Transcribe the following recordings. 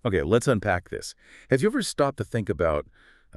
Okay, let's unpack this. Have you ever stopped to think about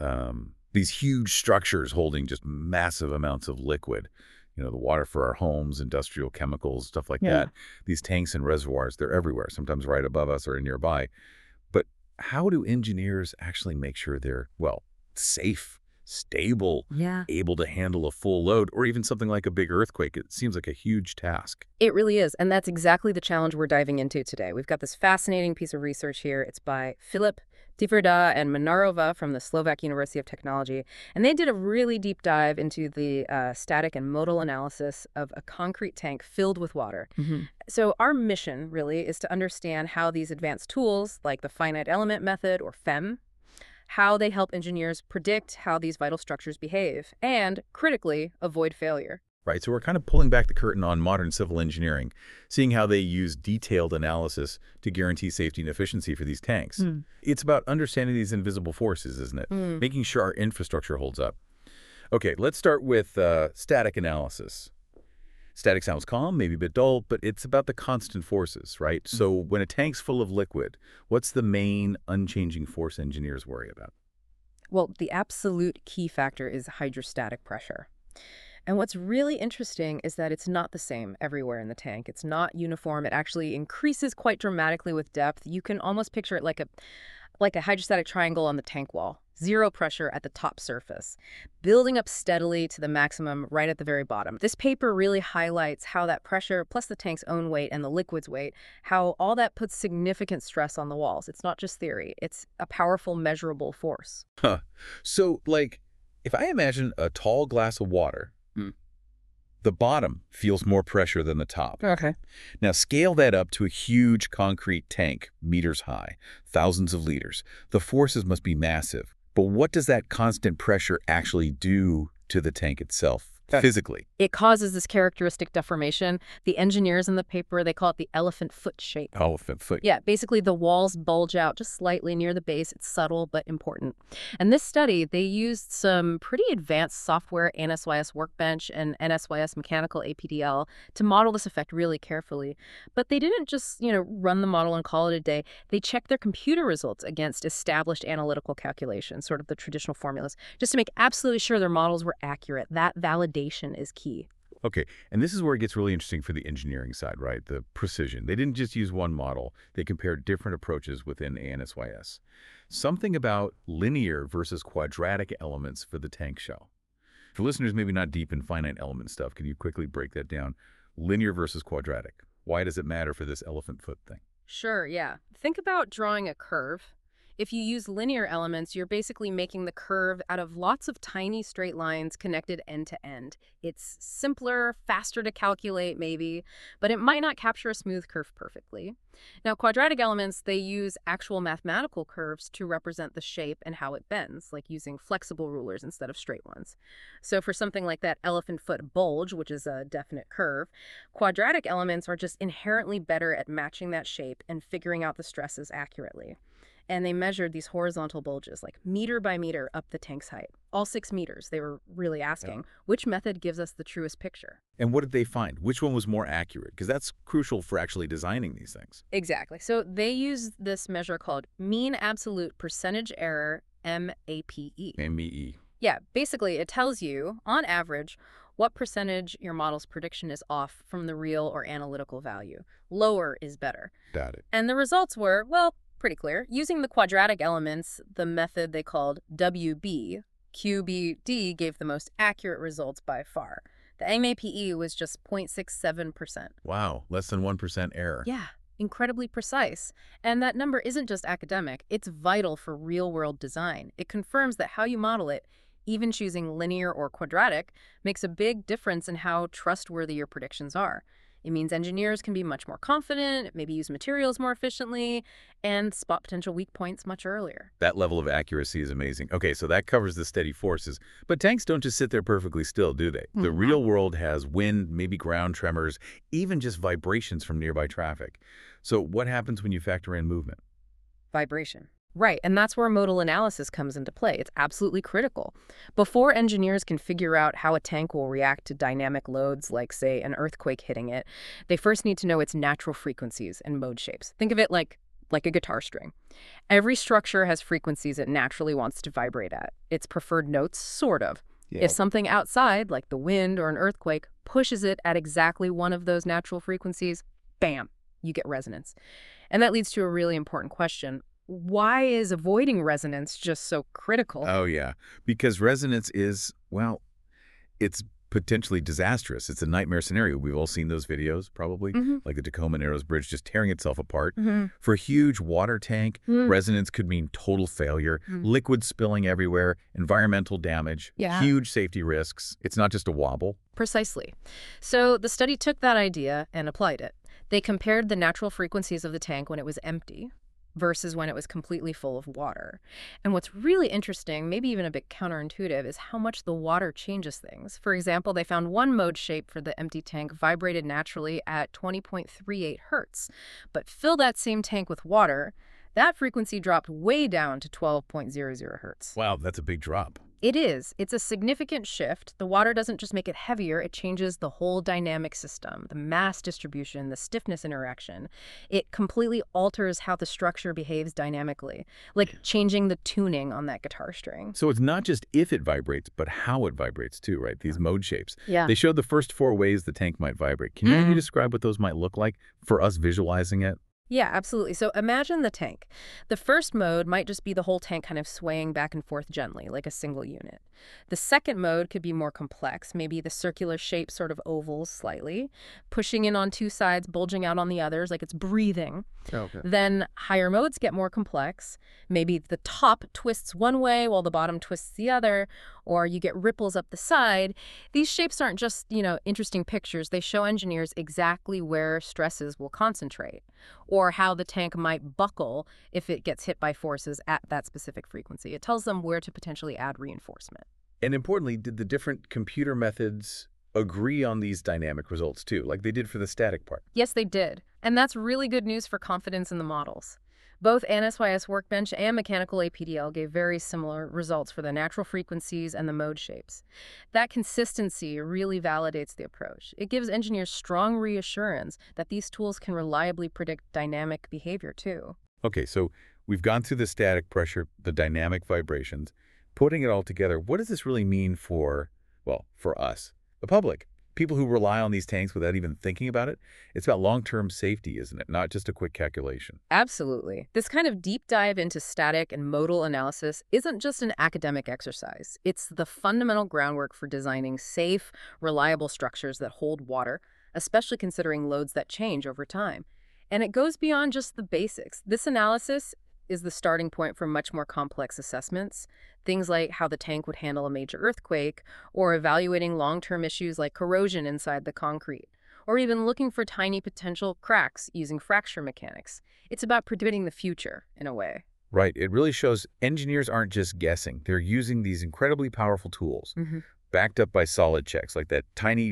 these huge structures holding just massive amounts of liquid? You know, the water for our homes, industrial chemicals, stuff like Yeah. that. These tanks and reservoirs, they're everywhere, sometimes right above us or nearby. But how do engineers actually make sure they're, well, safe, stable, Yeah. able to handle a full load, or even something like a big earthquake? It seems like a huge task. It really is, and that's exactly the challenge we're diving into today. We've got this fascinating piece of research here. It's by Filip Tvrda and Manarova from the Slovak University of Technology, and they did a really deep dive into the static and modal analysis of a concrete tank filled with water. So our mission, really, is to understand how these advanced tools, like the finite element method, or FEM, how they help engineers predict how these vital structures behave, and, critically, avoid failure. Right, so we're kind of pulling back the curtain on modern civil engineering, seeing how they use detailed analysis to guarantee safety and efficiency for these tanks. It's about understanding these invisible forces, isn't it? Making sure our infrastructure holds up. Okay, let's start with static analysis. Static sounds calm, maybe a bit dull, but it's about the constant forces, right? So when a tank's full of liquid, what's the main unchanging force engineers worry about? Well, the absolute key factor is hydrostatic pressure. And what's really interesting is that it's not the same everywhere in the tank. It's not uniform. It actually increases quite dramatically with depth. You can almost picture it like a hydrostatic triangle on the tank wall. Zero pressure at the top surface, building up steadily to the maximum right at the very bottom. This paper really highlights how that pressure, plus the tank's own weight and the liquid's weight, how all that puts significant stress on the walls. It's not just theory. It's a powerful, measurable force. Huh. So, like, if I imagine a tall glass of water, the bottom feels more pressure than the top. Okay. Now scale that up to a huge concrete tank, meters high, thousands of liters. The forces must be massive. But what does that constant pressure actually do to the tank itself, physically? It causes this characteristic deformation. The engineers in the paper, they call it the elephant foot shape. Elephant foot. Yeah, basically the walls bulge out just slightly near the base. It's subtle but important. And this study, they used some pretty advanced software, NSYS Workbench and NSYS Mechanical APDL, to model this effect really carefully. But they didn't just, run the model and call it a day. They checked their computer results against established analytical calculations, sort of the traditional formulas, just to make absolutely sure their models were accurate. That validation is key. Okay, and this is where it gets really interesting for the engineering side, right? The precision. They didn't just use one model. They compared different approaches within ANSYS. Something about linear versus quadratic elements for the tank shell. For listeners maybe not deep in finite element stuff, can you quickly break that down? Linear versus quadratic. Why does it matter for this elephant foot thing? Sure, yeah. Think about drawing a curve. If you use linear elements, you're basically making the curve out of lots of tiny straight lines connected end to end. It's simpler, faster to calculate maybe, but it might not capture a smooth curve perfectly. Now, quadratic elements, they use actual mathematical curves to represent the shape and how it bends, like using flexible rulers instead of straight ones. So for something like that elephant foot bulge, which is a definite curve, quadratic elements are just inherently better at matching that shape and figuring out the stresses accurately. And they measured these horizontal bulges, like meter by meter up the tank's height. All 6 meters. They were really asking, which method gives us the truest picture? And what did they find? Which one was more accurate? Because that's crucial for actually designing these things. Exactly. So they used this measure called mean absolute percentage error, MAPE. MEE. Yeah, basically it tells you, on average, what percentage your model's prediction is off from the real or analytical value. Lower is better. Got it. And the results were, well, pretty clear. Using the quadratic elements, the method they called WB, QBD gave the most accurate results by far. The MAPE was just 0.67%. Wow, less than 1% error. Yeah, incredibly precise. And that number isn't just academic, it's vital for real-world design. It confirms that how you model it, even choosing linear or quadratic, makes a big difference in how trustworthy your predictions are. It means engineers can be much more confident, maybe use materials more efficiently, and spot potential weak points much earlier. That level of accuracy is amazing. Okay, so that covers the steady forces. But tanks don't just sit there perfectly still, do they? The real world has wind, maybe ground tremors, even just vibrations from nearby traffic. So what happens when you factor in movement? Vibration. Right, and that's where modal analysis comes into play. It's absolutely critical. Before engineers can figure out how a tank will react to dynamic loads, like, say, an earthquake hitting it, they first need to know its natural frequencies and mode shapes. Think of it like like a guitar string. Every structure has frequencies it naturally wants to vibrate at. Its preferred notes, sort of. Yeah. If something outside, like the wind or an earthquake, pushes it at exactly one of those natural frequencies, bam, you get resonance. And that leads to a really important question. Why is avoiding resonance just so critical? Oh, yeah. Because resonance is, well, it's potentially disastrous. It's a nightmare scenario. We've all seen those videos, probably, like the Tacoma Narrows Bridge just tearing itself apart. For a huge water tank, resonance could mean total failure, liquid spilling everywhere, environmental damage, huge safety risks. It's not just a wobble. Precisely. So the study took that idea and applied it. They compared the natural frequencies of the tank when it was empty versus when it was completely full of water. And what's really interesting, maybe even a bit counterintuitive, is how much the water changes things. For example, they found one mode shape for the empty tank vibrated naturally at 20.38 hertz. But fill that same tank with water, that frequency dropped way down to 12.00 hertz. Wow, that's a big drop. It is. It's a significant shift. The water doesn't just make it heavier, it changes the whole dynamic system, the mass distribution, the stiffness interaction. It completely alters how the structure behaves dynamically, like changing the tuning on that guitar string. So it's not just if it vibrates, but how it vibrates too, right? These mode shapes. Yeah. They showed the first 4 ways the tank might vibrate. Can you describe what those might look like for us visualizing it? Yeah, absolutely. So imagine the tank. The first mode might just be the whole tank kind of swaying back and forth gently, like a single unit. The second mode could be more complex, maybe the circular shape sort of ovals slightly, pushing in on 2 sides, bulging out on the others, like it's breathing. Okay. Then higher modes get more complex. Maybe the top twists one way while the bottom twists the other, or you get ripples up the side. These shapes aren't just, interesting pictures. They show engineers exactly where stresses will concentrate, or how the tank might buckle if it gets hit by forces at that specific frequency. It tells them where to potentially add reinforcement. And importantly, did the different computer methods agree on these dynamic results too, like they did for the static part? Yes, they did. And that's really good news for confidence in the models. Both NSYS Workbench and Mechanical APDL gave very similar results for the natural frequencies and the mode shapes. That consistency really validates the approach. It gives engineers strong reassurance that these tools can reliably predict dynamic behavior too. Okay, so we've gone through the static pressure, the dynamic vibrations. Putting it all together, what does this really mean for, well, for us, the public? People who rely on these tanks without even thinking about it? It's about long-term safety, isn't it? Not just a quick calculation. Absolutely. This kind of deep dive into static and modal analysis isn't just an academic exercise. It's the fundamental groundwork for designing safe, reliable structures that hold water, especially considering loads that change over time. And it goes beyond just the basics. This analysis is the starting point for much more complex assessments, things like how the tank would handle a major earthquake, or evaluating long-term issues like corrosion inside the concrete, or even looking for tiny potential cracks using fracture mechanics. It's about predicting the future, in a way. Right. It really shows engineers aren't just guessing. They're using these incredibly powerful tools, backed up by solid checks, like that tiny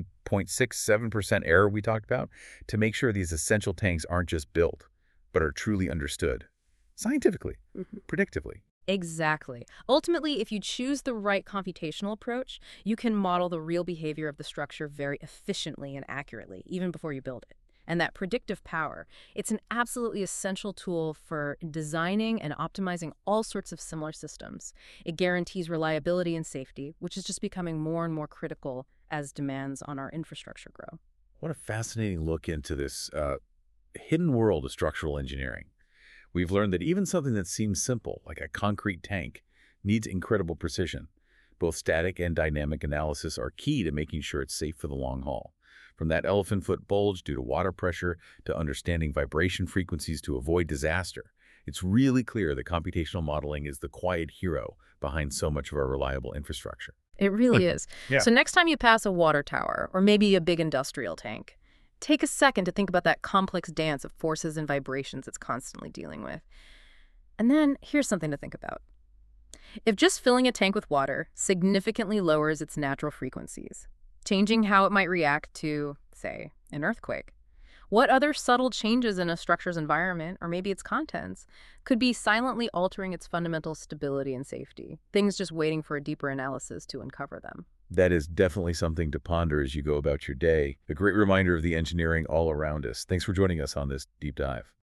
0.67% error we talked about, to make sure these essential tanks aren't just built, but are truly understood. Scientifically, predictively. Exactly. Ultimately, if you choose the right computational approach, you can model the real behavior of the structure very efficiently and accurately, even before you build it. And that predictive power, it's an absolutely essential tool for designing and optimizing all sorts of similar systems. It guarantees reliability and safety, which is just becoming more and more critical as demands on our infrastructure grow. What a fascinating look into this hidden world of structural engineering. We've learned that even something that seems simple, like a concrete tank, needs incredible precision. Both static and dynamic analysis are key to making sure it's safe for the long haul. From that elephant foot bulge due to water pressure to understanding vibration frequencies to avoid disaster, it's really clear that computational modeling is the quiet hero behind so much of our reliable infrastructure. It really is. Yeah. So next time you pass a water tower, or maybe a big industrial tank, take a second to think about that complex dance of forces and vibrations it's constantly dealing with. And then here's something to think about. If just filling a tank with water significantly lowers its natural frequencies, changing how it might react to, say, an earthquake, what other subtle changes in a structure's environment, or maybe its contents, could be silently altering its fundamental stability and safety? Things just waiting for a deeper analysis to uncover them. That is definitely something to ponder as you go about your day. A great reminder of the engineering all around us. Thanks for joining us on this deep dive.